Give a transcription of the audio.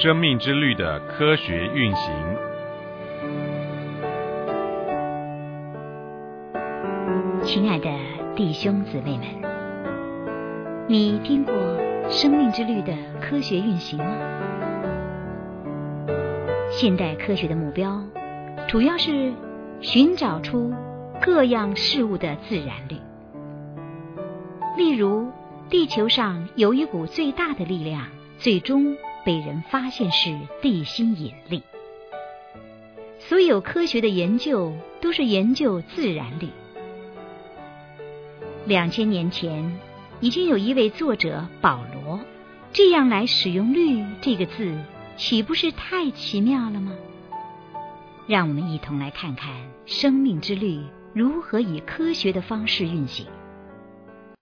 生命之律的科学运行。 亲爱的弟兄姊妹们，你听过生命之律的科学运行吗？现代科学的目标主要是寻找出各样事物的自然律。例如，地球上有一股最大的力量，最终被人发现是地心引力。所有科学的研究都是研究自然律。2000年前，已经有一位作者保罗这样来使用律这个字，岂不是太奇妙了吗？让我们一同来看看生命之律如何以科学的方式运行。